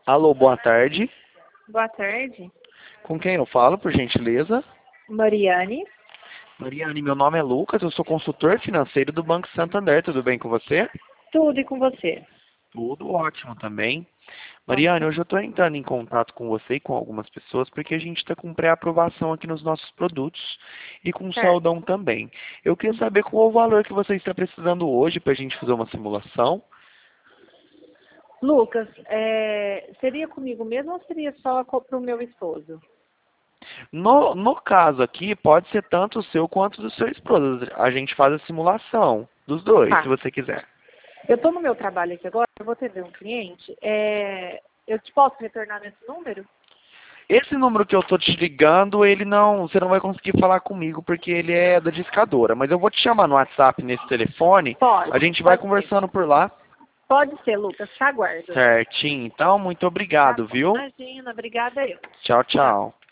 Alô, boa tarde. Boa tarde. Com quem eu falo, por gentileza? Mariane. Mariane, meu nome é Lucas, eu sou consultor financeiro do Banco Santander, tudo bem com você? Tudo e com você? Tudo ótimo também. Pode Mariane, ser. hoje eu estou entrando em contato com você e com algumas pessoas porque a gente está com pré-aprovação aqui nos nossos produtos e com Certo. saldão também. Eu queria saber qual o valor que você está precisando hoje para a gente fazer uma simulação. Lucas, seria comigo mesmo ou seria só para o meu esposo? No caso aqui, pode ser tanto o seu quanto do seu esposo. A gente faz a simulação dos dois, se Tá. você quiser. Eu estou no meu trabalho aqui agora, eu vou atender um cliente. Eu te posso retornar nesse número? Esse número que eu tô te ligando, ele não, você não vai conseguir falar comigo porque ele é da discadora. Mas eu vou te chamar no WhatsApp nesse telefone, a Pode, gente vai pode ser. conversando por lá. Pode ser, Lucas, te aguardo. Certinho. Então, muito Tá obrigado, bom. viu? Imagina, obrigada eu. Tchau, Tchau. tchau.